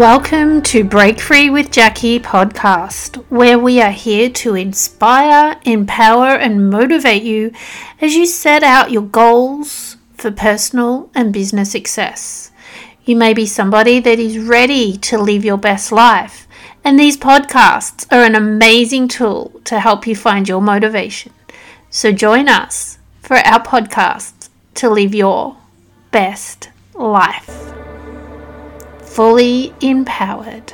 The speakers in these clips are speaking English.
Welcome to Break Free with Jackie podcast, where we are here to inspire, empower, and motivate you as you set out your goals for personal and business success. You may be somebody that is ready to live your best life, and these podcasts are an amazing tool to help you find your motivation. So join us for our podcast to live your best life. Fully empowered.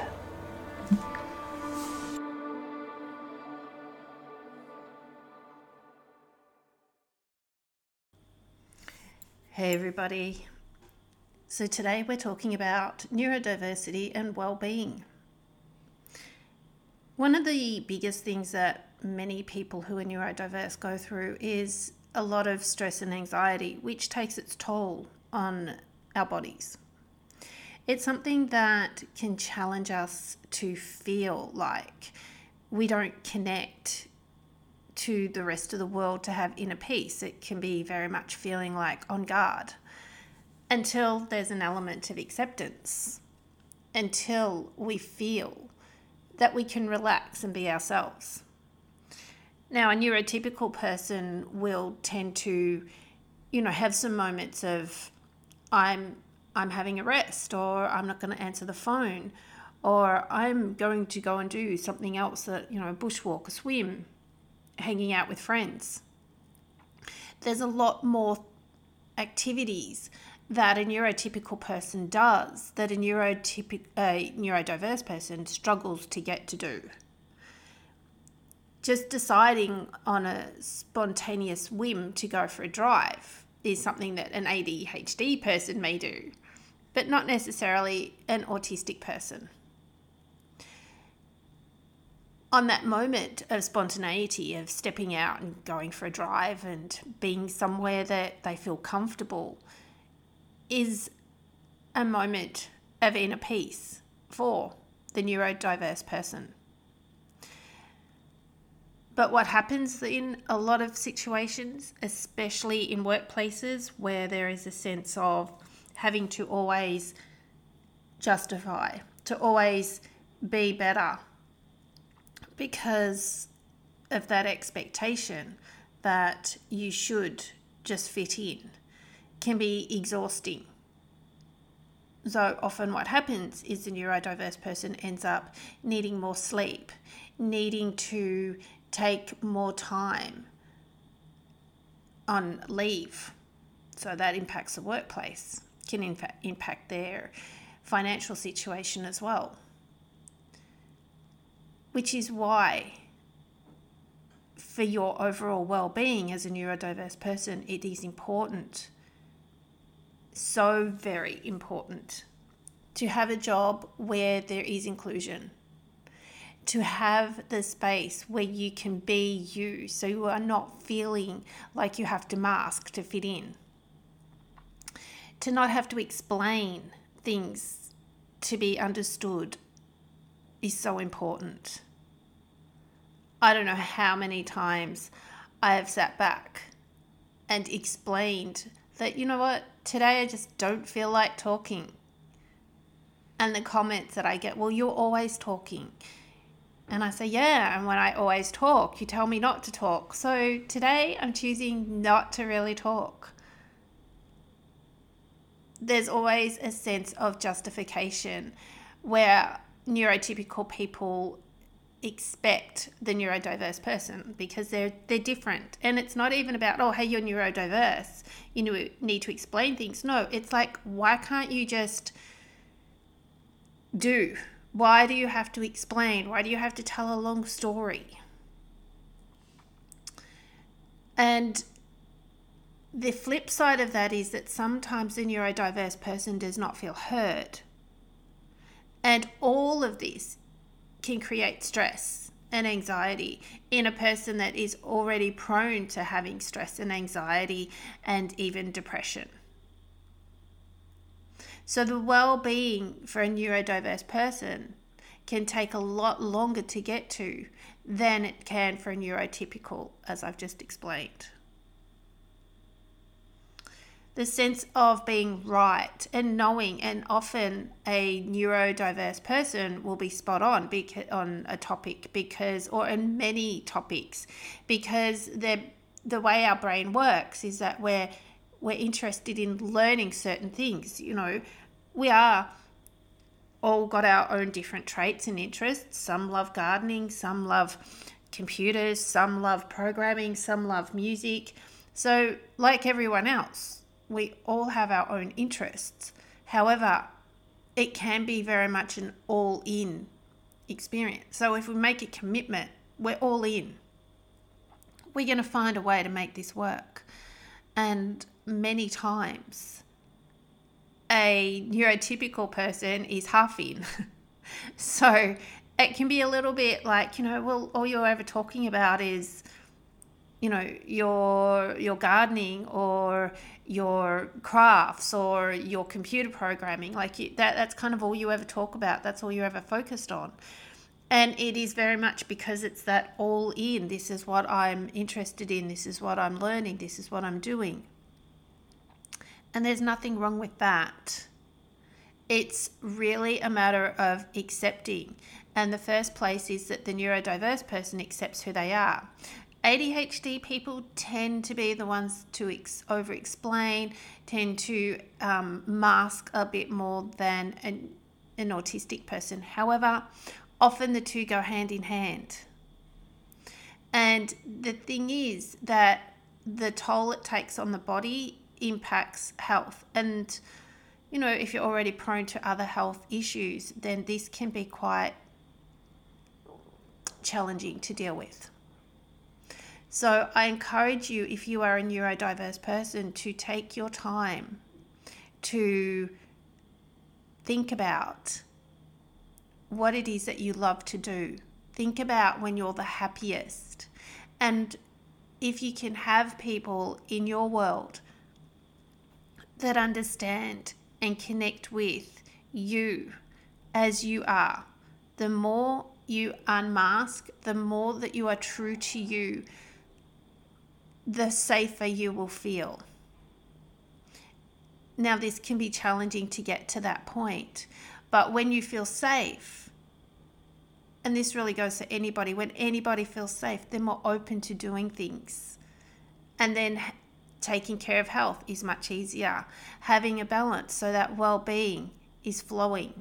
Hey everybody. So today we're talking about neurodiversity and well-being. One of the biggest things that many people who are neurodiverse go through is a lot of stress and anxiety, which takes its toll on our bodies. It's something that can challenge us to feel like we don't connect to the rest of the world to have inner peace. It can be very much feeling like on guard until there's an element of acceptance, until we feel that we can relax and be ourselves. Now, a neurotypical person will tend to, have some moments of I'm having a rest, or I'm not going to answer the phone, or I'm going to go and do something else that, bushwalk, a swim, hanging out with friends. There's a lot more activities that a neurotypical person does that a neurodiverse person struggles to get to do. Just deciding on a spontaneous whim to go for a drive is something that an ADHD person may do, but not necessarily an autistic person. On that moment of spontaneity, of stepping out and going for a drive and being somewhere that they feel comfortable, is a moment of inner peace for the neurodiverse person. But what happens in a lot of situations, especially in workplaces where there is a sense of having to always justify, to always be better because of that expectation that you should just fit in, can be exhausting. So often what happens is the neurodiverse person ends up needing more sleep, needing to take more time on leave. So that impacts the workplace, can in fact impact their financial situation as well. Which is why, for your overall well-being as a neurodiverse person, it is important, so very important, to have a job where there is inclusion, to have the space where you can be you, so you are not feeling like you have to mask to fit in. To not have to explain things to be understood is so important. I don't know how many times I have sat back and explained that, today I just don't feel like talking. And the comments that I get, well, you're always talking. And I say, yeah, and when I always talk, you tell me not to talk. So today I'm choosing not to really talk. There's always a sense of justification where neurotypical people expect the neurodiverse person because they're different. And it's not even about, oh, hey, you're neurodiverse, you need to explain things. No, it's like, why can't you just do? Why do you have to explain? Why do you have to tell a long story? And the flip side of that is that sometimes the neurodiverse person does not feel heard. And all of this can create stress and anxiety in a person that is already prone to having stress and anxiety and even depression. So the well-being for a neurodiverse person can take a lot longer to get to than it can for a neurotypical, as I've just explained. the sense of being right and knowing. And often a neurodiverse person will be spot on on a topic or in many topics, because the way our brain works is that we're interested in learning certain things. We are all got our own different traits and interests. Some love gardening, some love computers, some love programming, some love music. So like everyone else, we all have our own interests. However, it can be very much an all-in experience. So if we make a commitment, we're all in. We're going to find a way to make this work. And many times, a neurotypical person is half in. So it can be a little bit like, well, all you're ever talking about is, your gardening or your crafts or your computer programming. That's kind of all you ever talk about. That's all you're ever focused on. And it is very much because it's that all in. This is what I'm interested in. This is what I'm learning. This is what I'm doing. And there's nothing wrong with that. It's really a matter of accepting. And the first place is that the neurodiverse person accepts who they are. ADHD people tend to be the ones to over-explain, tend to mask a bit more than an autistic person. However, often the two go hand in hand. And the thing is that the toll it takes on the body impacts health. And, if you're already prone to other health issues, then this can be quite challenging to deal with. So I encourage you, if you are a neurodiverse person, to take your time to think about what it is that you love to do. Think about when you're the happiest. And if you can have people in your world that understand and connect with you as you are, the more you unmask, the more that you are true to you, the safer you will feel. Now, this can be challenging to get to that point, but when you feel safe, and this really goes to anybody, when anybody feels safe, they're more open to doing things. And then taking care of health is much easier. Having a balance so that well-being is flowing.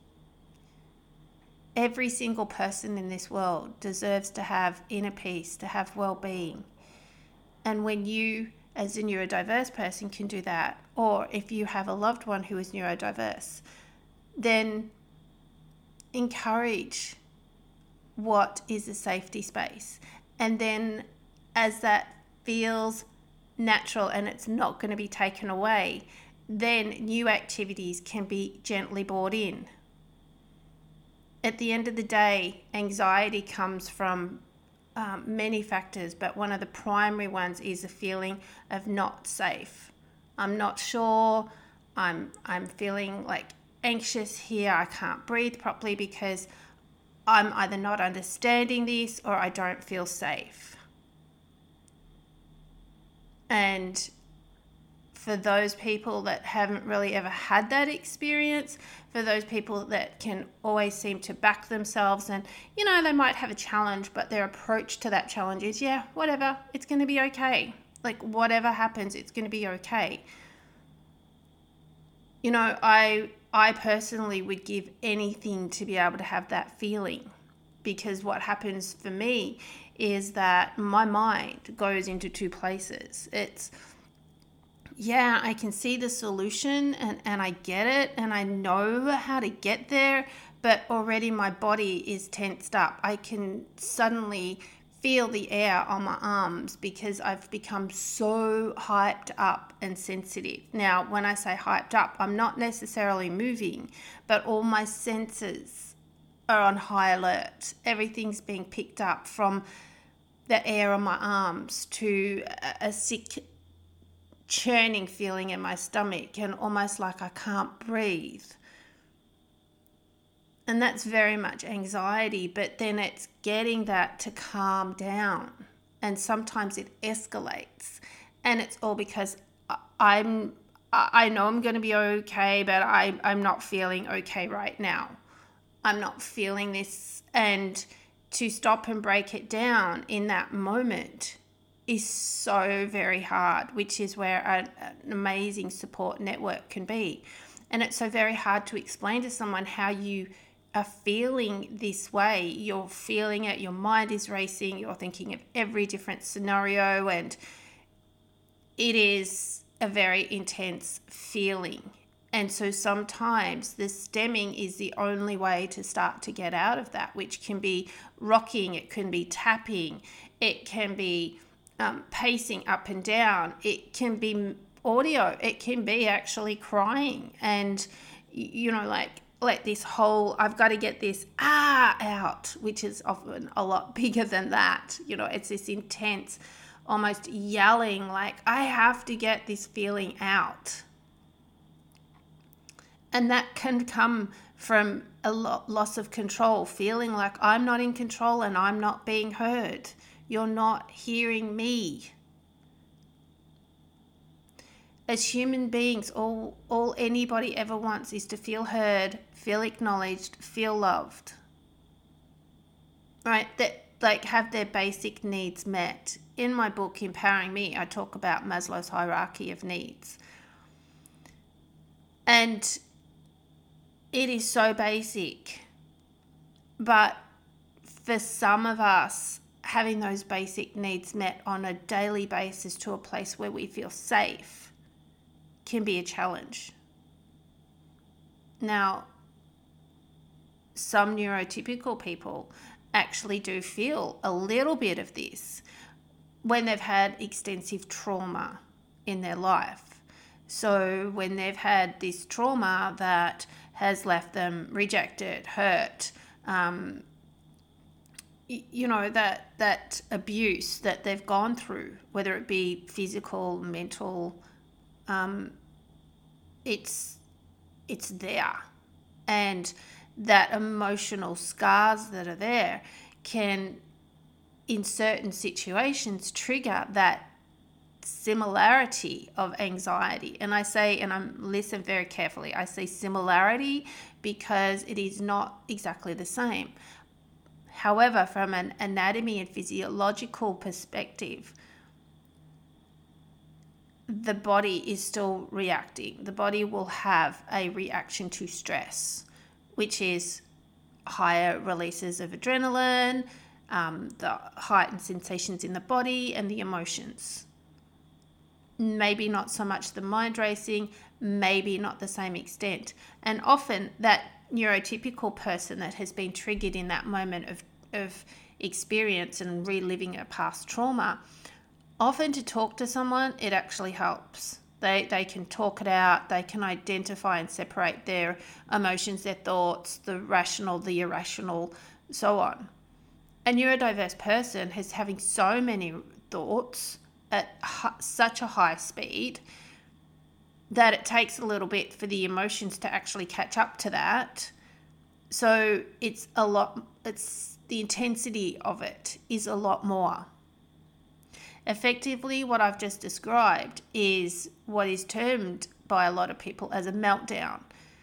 Every single person in this world deserves to have inner peace, to have well-being. And when you, as a neurodiverse person, can do that, or if you have a loved one who is neurodiverse, then encourage what is a safety space. And then as that feels natural and it's not going to be taken away, then new activities can be gently brought in. At the end of the day, anxiety comes from many factors, but one of the primary ones is a feeling of not safe. I'm not sure. I'm feeling like anxious here. I can't breathe properly because I'm either not understanding this or I don't feel safe. And for those people that haven't really ever had that experience, for those people that can always seem to back themselves and, they might have a challenge, but their approach to that challenge is, yeah, whatever, it's going to be okay. Like, whatever happens, it's going to be okay. I personally would give anything to be able to have that feeling, because what happens for me is that my mind goes into two places. It's, yeah, I can see the solution and I get it and I know how to get there, but already my body is tensed up. I can suddenly feel the air on my arms because I've become so hyped up and sensitive. Now, when I say hyped up, I'm not necessarily moving, but all my senses are on high alert. Everything's being picked up, from the air on my arms to a sick churning feeling in my stomach and almost like I can't breathe. And that's very much anxiety, but then it's getting that to calm down. And sometimes it escalates. And it's all because I'm I know I'm going to be okay, but I'm not feeling okay right now. I'm not feeling this. And to stop and break it down in that moment is so very hard, which is where an amazing support network can be. And it's so very hard to explain to someone how you are feeling this way. You're feeling it, your mind is racing, you're thinking of every different scenario, and it is a very intense feeling. And so sometimes the stemming is the only way to start to get out of that, which can be rocking, it can be tapping, it can be pacing up and down, it can be audio, it can be actually crying. And, like this whole, I've got to get this out, which is often a lot bigger than that. It's this intense, almost yelling, like, I have to get this feeling out. And that can come from a loss of control, feeling like I'm not in control and I'm not being heard. You're not hearing me. As human beings, all anybody ever wants is to feel heard, feel acknowledged, feel loved. Right? That, like, have their basic needs met. In my book, Empowering Me, I talk about Maslow's hierarchy of needs. And it is so basic. But for some of us, having those basic needs met on a daily basis to a place where we feel safe can be a challenge. Now, some neurotypical people actually do feel a little bit of this when they've had extensive trauma in their life. So when they've had this trauma that has left them rejected, hurt, that abuse that they've gone through, whether it be physical, mental, it's there. And that emotional scars that are there can, in certain situations, trigger that similarity of anxiety. And I say, and I'm listen very carefully, I say similarity because it is not exactly the same. However, from an anatomy and physiological perspective, the body is still reacting. The body will have a reaction to stress, which is higher releases of adrenaline, the heightened sensations in the body, and the emotions. Maybe not so much the mind racing, maybe not the same extent. And often that neurotypical person that has been triggered in that moment of experience and reliving a past trauma, often to talk to someone, it actually helps. They can talk it out, they can identify and separate their emotions, their thoughts, the rational, the irrational, so on. A neurodiverse person is having so many thoughts at such a high speed that it takes a little bit for the emotions to actually catch up to that. So it's the intensity of it is a lot more. Effectively, what I've just described is what is termed by a lot of people as a meltdown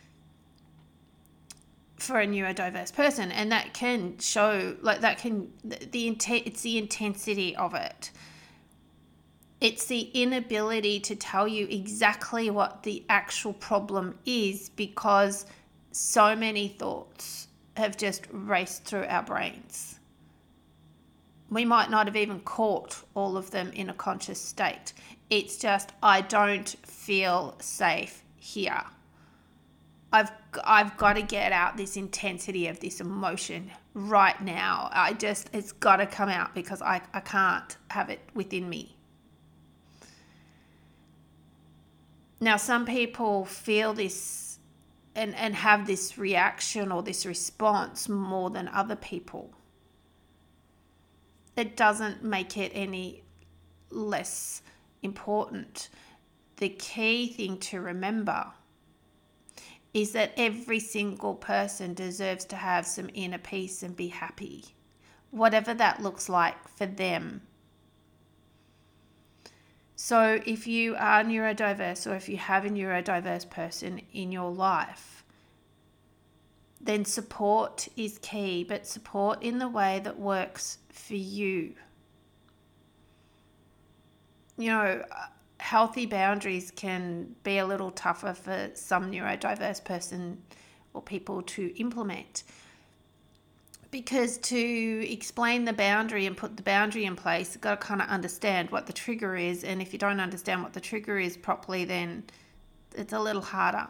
for a neurodiverse person. And that can show, it's the intensity of it. It's the inability to tell you exactly what the actual problem is because so many thoughts have just raced through our brains. We might not have even caught all of them in a conscious state. It's just, I don't feel safe here. I've got to get out this intensity of this emotion right now. It's got to come out because I can't have it within me. Now, some people feel this and have this reaction or this response more than other people. It doesn't make it any less important. The key thing to remember is that every single person deserves to have some inner peace and be happy, whatever that looks like for them. So if you are neurodiverse, or if you have a neurodiverse person in your life, then support is key, but support in the way that works for you. You know, healthy boundaries can be a little tougher for some neurodiverse person or people to implement, because to explain the boundary and put the boundary in place, you've got to kind of understand what the trigger is. And if you don't understand what the trigger is properly, then it's a little harder.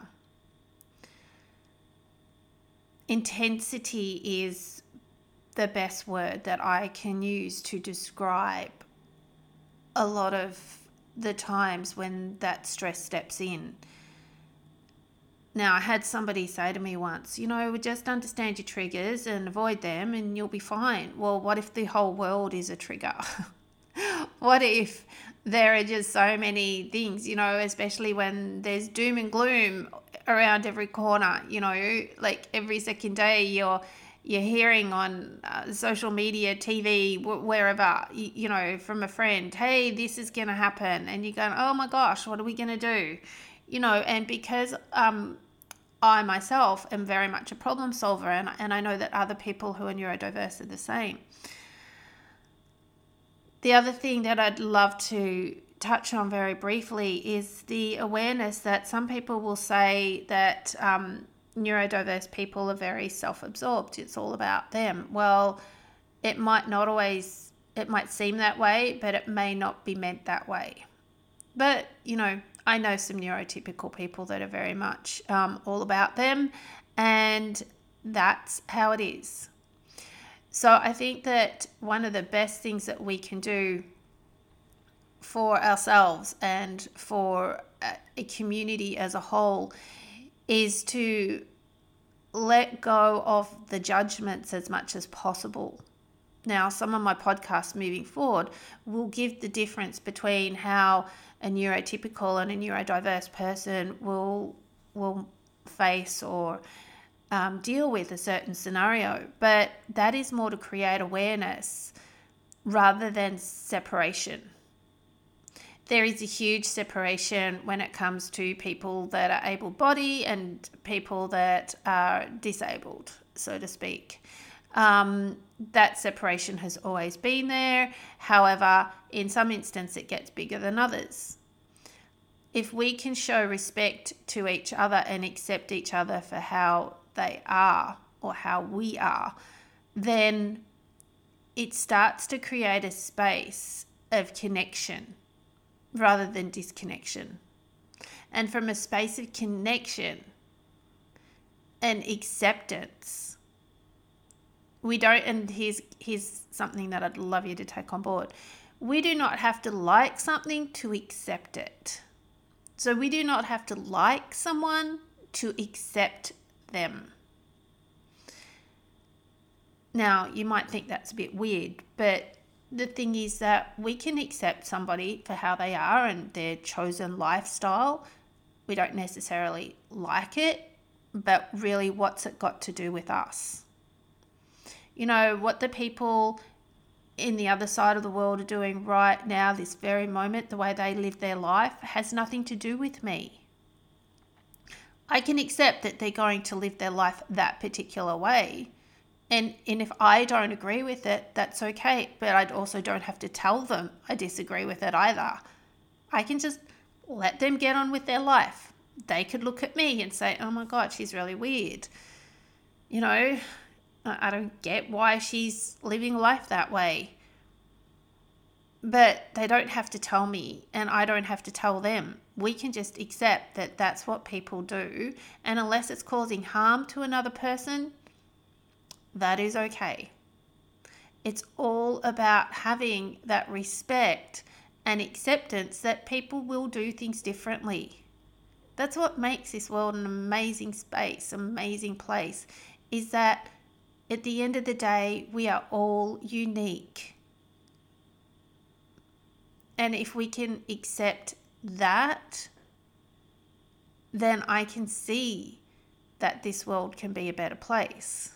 Intensity is the best word that I can use to describe a lot of the times when that stress steps in. Now, I had somebody say to me once, just understand your triggers and avoid them and you'll be fine. Well, what if the whole world is a trigger? What if there are just so many things, especially when there's doom and gloom around every corner, like every second day you're hearing on social media, TV, wherever, from a friend, hey, this is going to happen. And you're going, oh my gosh, what are we going to do? And because I myself am very much a problem solver, and I know that other people who are neurodiverse are the same. The other thing that I'd love to touch on very briefly is the awareness that some people will say that neurodiverse people are very self-absorbed. It's all about them. Well, it might seem that way, but it may not be meant that way. But, I know some neurotypical people that are very much all about them, and that's how it is. So I think that one of the best things that we can do for ourselves and for a community as a whole is to let go of the judgments as much as possible. Now, some of my podcasts moving forward will give the difference between how a neurotypical and a neurodiverse person will face or deal with a certain scenario. But that is more to create awareness rather than separation. There is a huge separation when it comes to people that are able-bodied and people that are disabled, so to speak. That separation has always been there. However, in some instances, it gets bigger than others. If we can show respect to each other and accept each other for how they are or how we are, then it starts to create a space of connection rather than disconnection. And from a space of connection and acceptance, we don't, and here's something that I'd love you to take on board. We do not have to like something to accept it. So we do not have to like someone to accept them. Now, you might think that's a bit weird, but the thing is that we can accept somebody for how they are and their chosen lifestyle. We don't necessarily like it, but really, what's it got to do with us? What the people in the other side of the world are doing right now, this very moment, the way they live their life, has nothing to do with me. I can accept that they're going to live their life that particular way. And if I don't agree with it, that's okay. But I also don't have to tell them I disagree with it either. I can just let them get on with their life. They could look at me and say, oh my God, she's really weird. I don't get why she's living life that way. But they don't have to tell me, and I don't have to tell them. We can just accept that that's what people do. And unless it's causing harm to another person, that is okay. It's all about having that respect and acceptance that people will do things differently. That's what makes this world an amazing space, amazing place, is that at the end of the day, we are all unique. And if we can accept that, then I can see that this world can be a better place.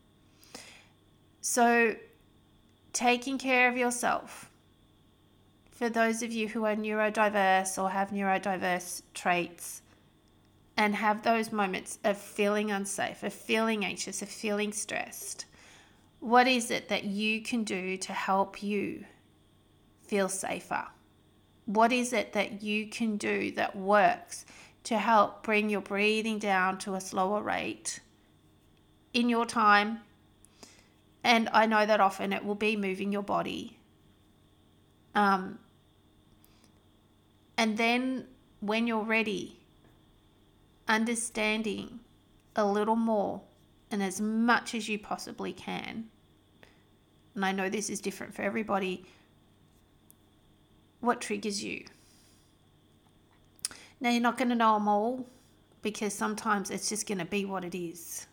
So, taking care of yourself, for those of you who are neurodiverse or have neurodiverse traits and have those moments of feeling unsafe, of feeling anxious, of feeling stressed, what is it that you can do to help you feel safer? What is it that you can do that works to help bring your breathing down to a slower rate in your time? And I know that often it will be moving your body. And then when you're ready, understanding a little more and as much as you possibly can. And I know this is different for everybody. What triggers you? Now, you're not going to know them all because sometimes it's just going to be what it is.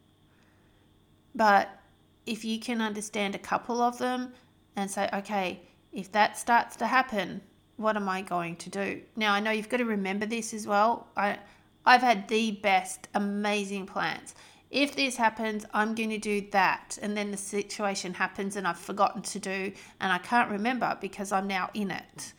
But if you can understand a couple of them and say, okay, if that starts to happen, what am I going to do? Now, I know you've got to remember this as well. I've had the best, amazing plans. If this happens, I'm going to do that. And then the situation happens and I've forgotten to do and I can't remember because I'm now in it.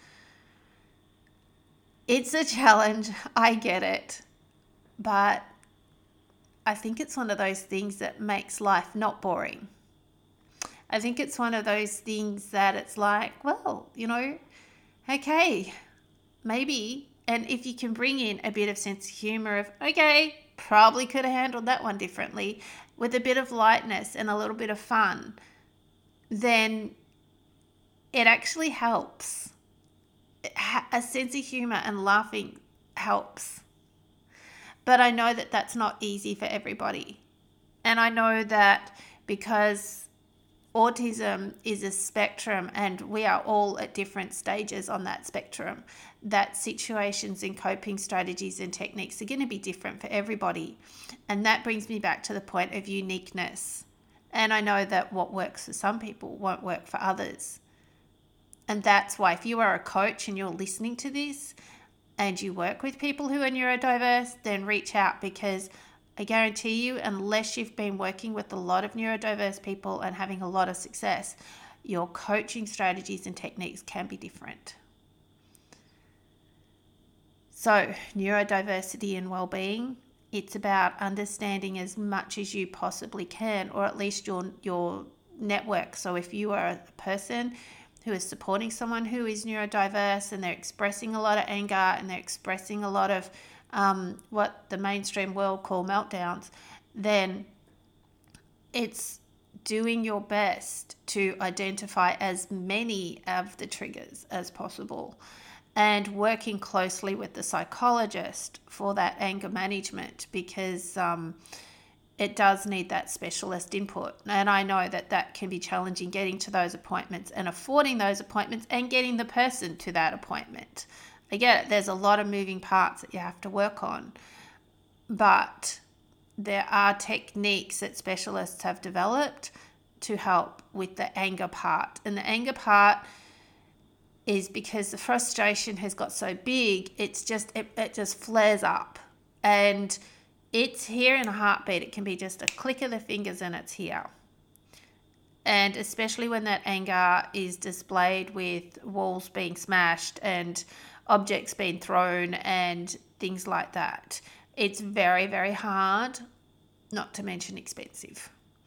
It's a challenge. I get it. But I think it's one of those things that makes life not boring. I think it's one of those things that it's like, well, okay, maybe. And if you can bring in a bit of sense of humor of, okay, probably could have handled that one differently, with a bit of lightness and a little bit of fun, then it actually helps. A sense of humor and laughing helps. But I know that that's not easy for everybody. And I know that because autism is a spectrum and we are all at different stages on that spectrum, that situations and coping strategies and techniques are going to be different for everybody. And that brings me back to the point of uniqueness. And I know that what works for some people won't work for others. And that's why if you are a coach and you're listening to this and you work with people who are neurodiverse, then reach out, because I guarantee you, unless you've been working with a lot of neurodiverse people and having a lot of success, your coaching strategies and techniques can be different. So, neurodiversity and well-being, it's about understanding as much as you possibly can, or at least your network. So if you are a person who is supporting someone who is neurodiverse and they're expressing a lot of anger and they're expressing a lot of what the mainstream world call meltdowns, then it's doing your best to identify as many of the triggers as possible and working closely with the psychologist for that anger management, because it does need that specialist input. And I know that that can be challenging, getting to those appointments and affording those appointments and getting the person to that appointment. I get it. There's a lot of moving parts that you have to work on. But there are techniques that specialists have developed to help with the anger part. And the anger part is because the frustration has got so big, it just flares up. And it's here in a heartbeat. It can be just a click of the fingers and it's here. And especially when that anger is displayed with walls being smashed and objects being thrown and things like that. It's very, very hard, not to mention expensive.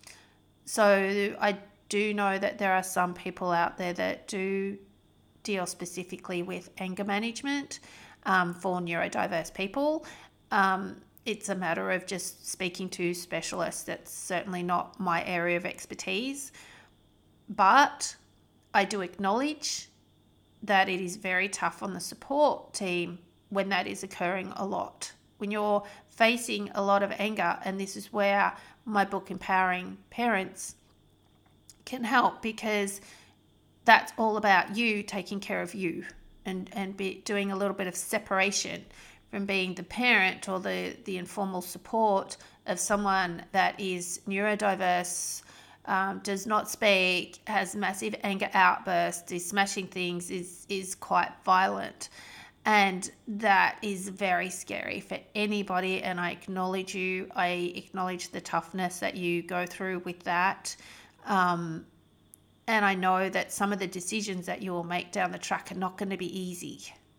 So I do know that there are some people out there that do deal specifically with anger management for neurodiverse people. It's a matter of just speaking to specialists. That's certainly not my area of expertise. But I do acknowledge that it is very tough on the support team when that is occurring a lot. When you're facing a lot of anger, and this is where my book Empowering Parents can help, because that's all about you taking care of you and doing a little bit of separation from being the parent or the informal support of someone that is neurodiverse, does not speak, has massive anger outbursts, is smashing things, is quite violent. And that is very scary for anybody. And I acknowledge you. I acknowledge the toughness that you go through with that. And I know that some of the decisions that you will make down the track are not going to be easy.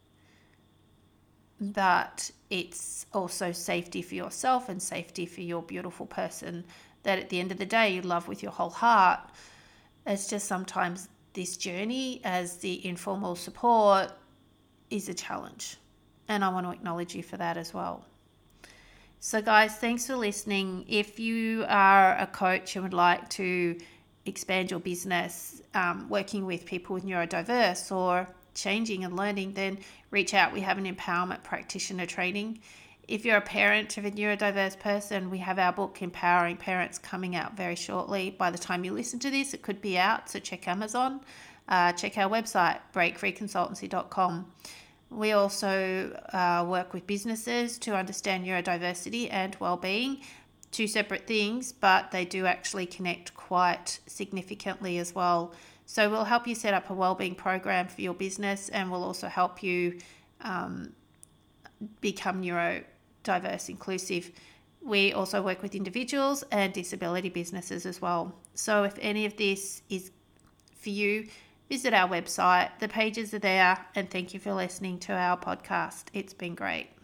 But it's also safety for yourself and safety for your beautiful person that at the end of the day you love with your whole heart. It's just sometimes this journey as the informal support is a challenge. And I want to acknowledge you for that as well. So guys, thanks for listening. If you are a coach and would like to expand your business, working with people with neurodiverse or changing and learning, then reach out. We have an empowerment practitioner training. If you're a parent of a neurodiverse person, we have our book Empowering Parents coming out very shortly. By the time you listen to this, it could be out, so check Amazon. Check our website, breakfreeconsultancy.com. We also work with businesses to understand neurodiversity and well-being. Two separate things, but they do actually connect quite significantly as well. So we'll help you set up a wellbeing program for your business, and we'll also help you become neurodiverse inclusive. We also work with individuals and disability businesses as well. So if any of this is for you, visit our website. The pages are there, and thank you for listening to our podcast. It's been great.